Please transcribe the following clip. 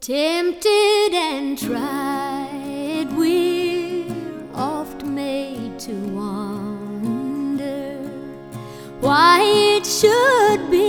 Tempted and tried, we're oft made to wonder why it should be